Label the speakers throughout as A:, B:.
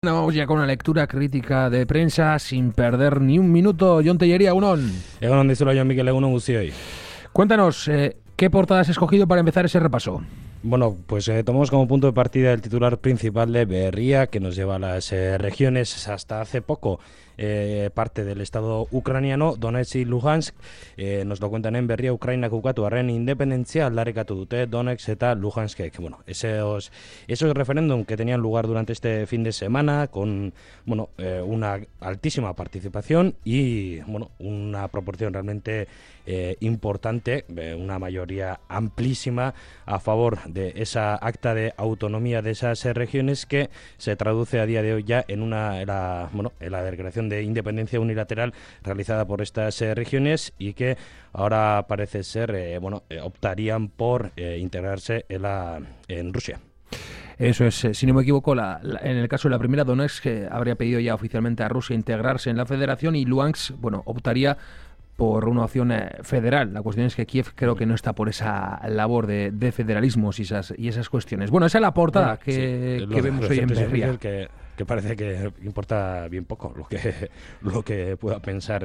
A: Vamos ya con una lectura crítica de prensa sin perder ni un minuto. Jon Tellería, Unón.
B: Egunon dizula Jon Mikel, egunon guztioi.
A: Cuéntanos, ¿qué portada has escogido para empezar ese repaso?
B: Bueno, pues tomamos como punto de partida el titular principal de Berria, que nos lleva a las regiones. Hasta hace poco parte del estado ucraniano, Donetsk y Luhansk, nos lo cuentan en Berria, Ukraina ukatu arren independentzia aldarrikatu dute Donetsk eta Luhanskek. Bueno, esos referéndum que tenían lugar durante este fin de semana con una altísima participación y una proporción realmente importante, una mayoría amplísima a favor de esa acta de autonomía de esas regiones, que se traduce a día de hoy ya en la declaración de independencia unilateral realizada por estas regiones, y que ahora parece ser optarían por integrarse en Rusia.
A: Eso es, si no me equivoco, en el caso de la primera, Donetsk habría pedido ya oficialmente a Rusia integrarse en la federación, y Luhansk, optaría por una opción federal. La cuestión es que Kiev creo que no está por esa labor de federalismos y esas cuestiones. Bueno, esa es la portada que vemos hoy en Berria.
B: Que parece que importa bien poco lo que pueda pensar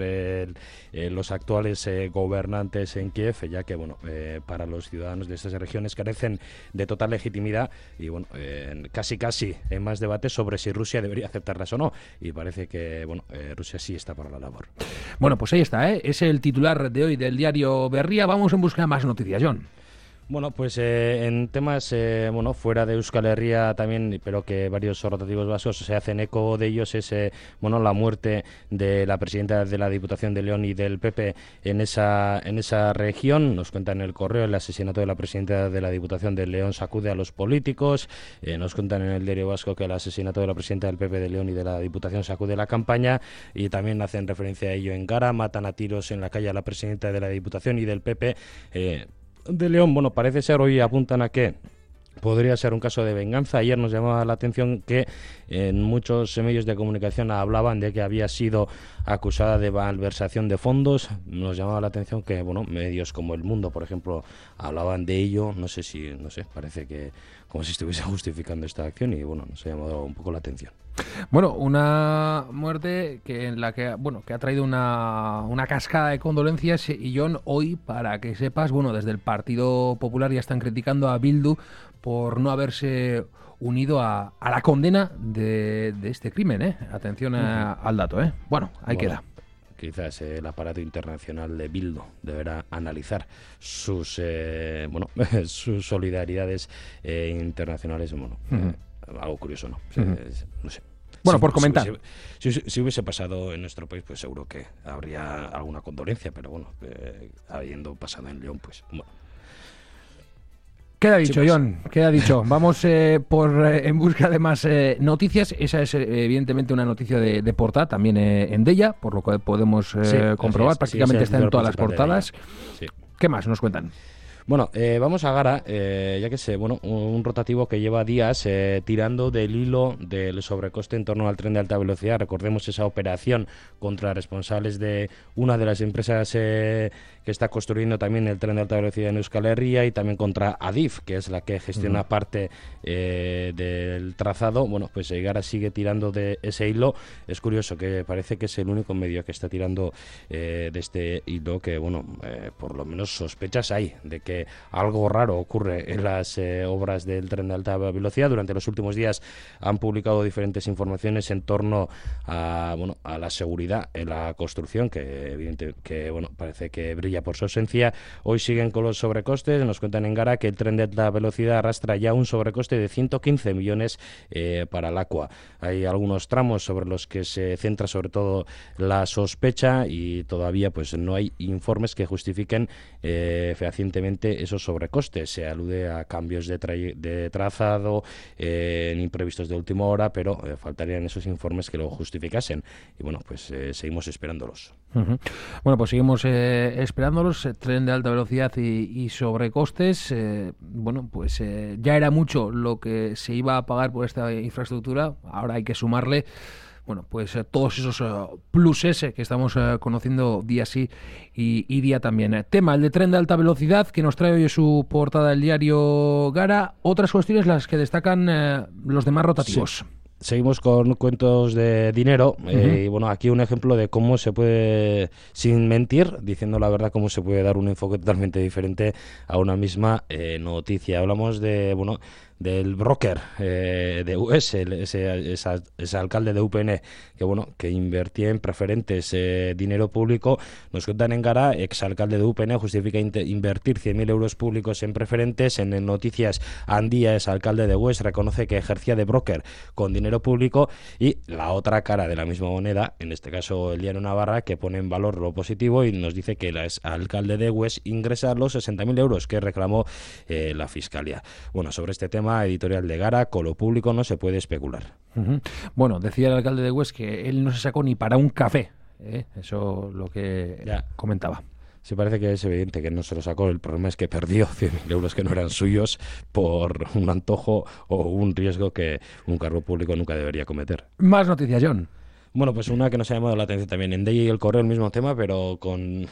B: los actuales gobernantes en Kiev, ya que para los ciudadanos de estas regiones carecen de total legitimidad y casi hay más debate sobre si Rusia debería aceptarlas o no, y parece que Rusia sí está para la labor.
A: Bueno, pues ahí está, es el titular de hoy del diario Berria. Vamos en busca de más noticias, Jon.
B: Bueno, pues en temas fuera de Euskal Herria también, pero que varios rotativos vascos se hacen eco de ellos, es la muerte de la presidenta de la Diputación de León y del PP en esa región. Nos cuentan en el correo: el asesinato de la presidenta de la Diputación de León sacude a los políticos. Nos cuentan en el diario vasco que el asesinato de la presidenta del PP de León y de la Diputación sacude la campaña, y también hacen referencia a ello en Gara. Matan a tiros en la calle a la presidenta de la Diputación y del PP de León. Parece ser, hoy apuntan a que podría ser un caso de venganza. Ayer nos llamaba la atención que en muchos medios de comunicación hablaban de que había sido acusada de malversación de fondos. Nos llamaba la atención que medios como El Mundo, por ejemplo, hablaban de ello. No sé, parece que como si estuviese justificando esta acción, y nos ha llamado un poco la atención.
A: Una muerte que ha traído una cascada de condolencias, y Jon, hoy, para que sepas, desde el Partido Popular ya están criticando a Bildu por no haberse unido a la condena de este crimen, Atención al dato, ahí queda.
B: Quizás el aparato internacional de Bildu deberá analizar sus solidaridades internacionales. Algo curioso, ¿no? No sé.
A: Por comentar.
B: Si hubiese pasado en nuestro país, pues seguro que habría alguna condolencia, pero habiendo pasado en León, pues
A: Queda dicho, Jon, queda dicho. Vamos en busca de más noticias. Esa es evidentemente una noticia de portada, también en Deia, por lo que podemos comprobar. Prácticamente está en todas las portadas.
B: Sí.
A: ¿Qué más nos cuentan?
B: Vamos a Gara, ya que sé, un rotativo que lleva días tirando del hilo del sobrecoste en torno al tren de alta velocidad. Recordemos esa operación contra responsables de una de las empresas que está construyendo también el tren de alta velocidad en Euskal Herria, y también contra Adif, que es la que gestiona parte del trazado. Pues Gara sigue tirando de ese hilo. Es curioso que parece que es el único medio que está tirando de este hilo, que por lo menos sospechas hay de que algo raro ocurre en las obras del tren de alta velocidad. Durante los últimos días han publicado diferentes informaciones en torno a la seguridad en la construcción, que parece que brilla por su ausencia. Hoy siguen con los sobrecostes. Nos cuentan en Gara que el tren de alta velocidad arrastra ya un sobrecoste de 115 millones para el Aqua. Hay algunos tramos sobre los que se centra sobre todo la sospecha, y todavía no hay informes que justifiquen fehacientemente esos sobrecostes. Se alude a cambios de trazado imprevistos de última hora, pero faltarían esos informes que lo justificasen, y seguimos esperándolos.
A: Pues seguimos esperándolos. Tren de alta velocidad y sobrecostes. Ya era mucho lo que se iba a pagar por esta infraestructura. Ahora hay que sumarle todos esos pluses que estamos conociendo día sí y día también. Tema, el de tren de alta velocidad, que nos trae hoy su portada el diario Gara. Otras cuestiones las que destacan los demás rotativos.
B: Sí. Seguimos con cuentos de dinero y bueno, aquí un ejemplo de cómo se puede, sin mentir, diciendo la verdad, cómo se puede dar un enfoque totalmente diferente a una misma noticia. Hablamos de, bueno, del broker de US, ese alcalde de UPN, que bueno, que invertía en preferentes dinero público. Nos cuentan en Gara, exalcalde de UPN justifica invertir 100.000 euros públicos en preferentes. En Noticias Andía, es alcalde de US, reconoce que ejercía de broker con dinero público. Y la otra cara de la misma moneda, en este caso el Diario Navarra, que pone en valor lo positivo y nos dice que el alcalde de US ingresa los 60.000 euros que reclamó la Fiscalía. Bueno, sobre este tema, editorial de Gara, con lo público no se puede especular.
A: Bueno, decía el alcalde de Hues que él no se sacó ni para un café, eso lo que comentaba.
B: Sí, parece que es evidente que no se lo sacó. El problema es que perdió 100.000 euros que no eran suyos por un antojo o un riesgo que un cargo público nunca debería cometer.
A: Más noticias, John.
B: Bueno, pues una que nos ha llamado la atención también. En Deia y El Correo el mismo tema, pero con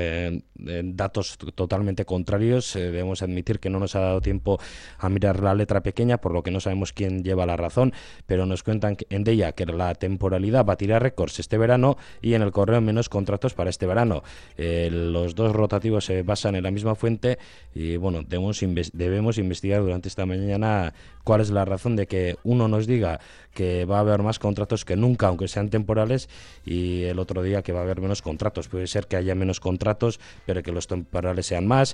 B: datos totalmente contrarios. Debemos admitir que no nos ha dado tiempo a mirar la letra pequeña, por lo que no sabemos quién lleva la razón, pero nos cuentan en Deia que la temporalidad batirá récords este verano y en El Correo menos contratos para este verano. Los dos rotativos se basan en la misma fuente y bueno, debemos investigar durante esta mañana cuál es la razón de que uno nos diga que va a haber más contratos que nunca, aunque sean temporales, y el otro día que va a haber menos contratos. Puede ser que haya menos contratos, pero que los temporales sean más.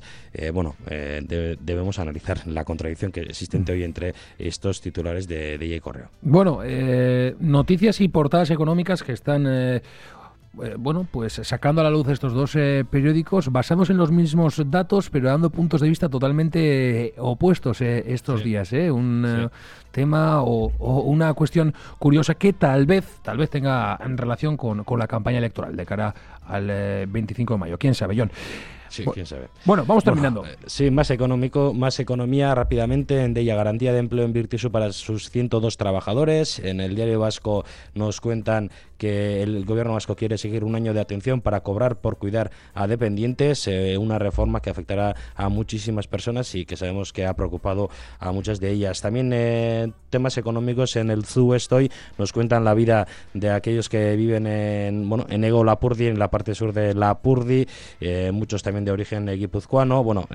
B: Debemos analizar la contradicción que existente hoy entre estos titulares de Deia y Correo.
A: Bueno, noticias y portadas económicas que están... bueno, pues sacando a la luz estos dos periódicos basados en los mismos datos, pero dando puntos de vista totalmente opuestos estos días. Un tema o una cuestión curiosa que tal vez tenga en relación con la campaña electoral de cara al 25 de mayo. ¿Quién sabe, John?
B: Sí, quién sabe.
A: Bueno, vamos terminando.
B: Sí, más economía rápidamente. En Deia, garantía de empleo en Virtisu para sus 102 trabajadores. En el Diario Vasco nos cuentan que el gobierno vasco quiere seguir un año de atención para cobrar por cuidar a dependientes, una reforma que afectará a muchísimas personas y que sabemos que ha preocupado a muchas de ellas. También temas económicos en el ZU Estoy nos cuentan la vida de aquellos que viven en Ego Lapurdi, en la parte sur de Lapurdi, muchos también de origen guipuzcoano. Bueno,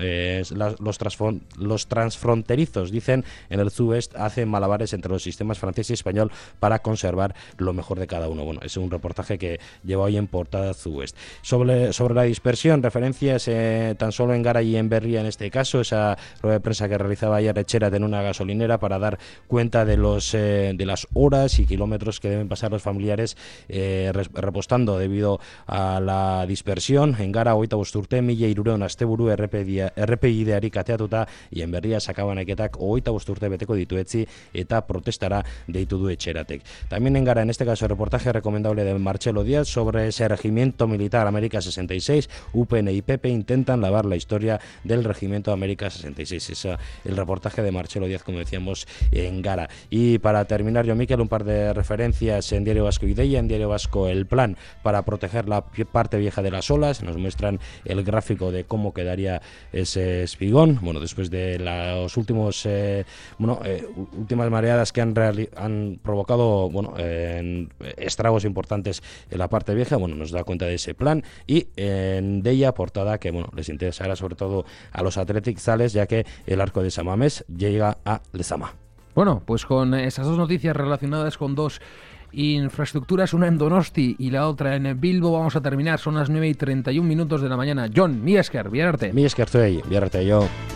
B: los transfronterizos, dicen, en el ZU Est hacen malabares entre los sistemas francés y español para conservar lo mejor de cada uno. Bueno, es un reportaje que lleva hoy en portada ZU Est. Sobre la dispersión, referencias tan solo en Gara y en Berria en este caso, esa rueda de prensa que realizaba ayer Etxerat en una gasolinera para dar cuenta de las horas y kilómetros que deben pasar los familiares repostando debido a la dispersión. En Gara, 25 urte, 1.300 asteburu errepideari kateatuta, y en Berria sakabaneketak 25 urte beteko dituetzi eta protestara deitu du Etxeratek. También en Gara, en este caso, reportaje recomendable de Marcelo Díaz sobre ese regimiento militar América 66. UPN y PP intentan lavar la historia del regimiento América 66. Es el reportaje de Marcelo Díaz, como decíamos, en Gara. Y para terminar, yo, Miquel, un par de referencias en Diario Vasco y Deia. En Diario Vasco, el plan para proteger la parte vieja de las olas. Nos muestran el gráfico de cómo quedaría ese espigón. Bueno, después de los últimas mareadas que han provocado estragos importantes en la parte vieja. Bueno, nos da cuenta de ese plan. Y en Deia, portada que les interesará sobre todo a los Athletic Zales, ya que el arco de Samamés llega a Lezama.
A: Bueno, pues con esas dos noticias relacionadas con dos infraestructuras, una en Donosti y la otra en Bilbo, vamos a terminar. Son las 9:31 de la mañana. John, mi esker, bienarte.
B: Mi esker, estoy ahí, bienarte yo.